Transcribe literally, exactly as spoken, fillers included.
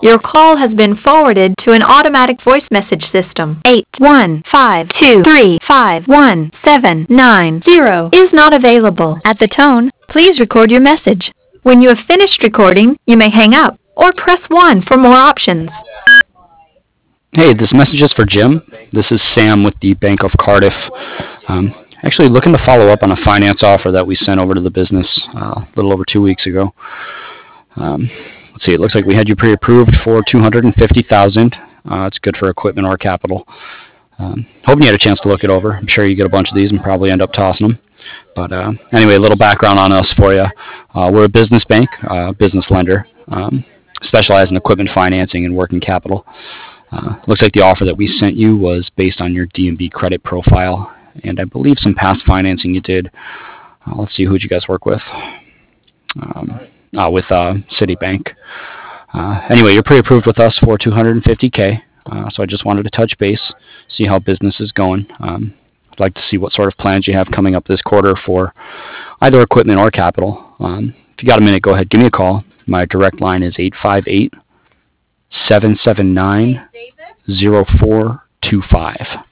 Your call has been forwarded to an automatic voice message system. eight one five two three five one seven nine zero is not available. At the tone, please record your message. When you have finished recording, you may hang up or press one for more options. Hey, this message is for Jim. This is Sam with the Bank of Cardiff. Um, actually looking to follow up on a finance offer that we sent over to the business uh, a little over two weeks ago. Um, let's see, it looks like we had you pre-approved for two hundred fifty thousand dollars. Uh, it's good for equipment or capital. Um, hoping you had a chance to look it over. I'm sure you get a bunch of these and probably end up tossing them. But uh, anyway, a little background on us for you. Uh, we're a business bank, uh, business lender, um, specialize in equipment financing and working capital. Uh, looks like the offer that we sent you was based on your D and B credit profile, and I believe some past financing you did. Uh, let's see, who'd you guys work with? Um, uh, with uh, Citibank. Uh, anyway, you're pre-approved with us for two hundred fifty K, uh, so I just wanted to touch base, see how business is going. Um, I'd like to see what sort of plans you have coming up this quarter for either equipment or capital. Um, if you got a minute, go ahead, give me a call. My direct line is eight five eight, seven seven nine, zero four two five.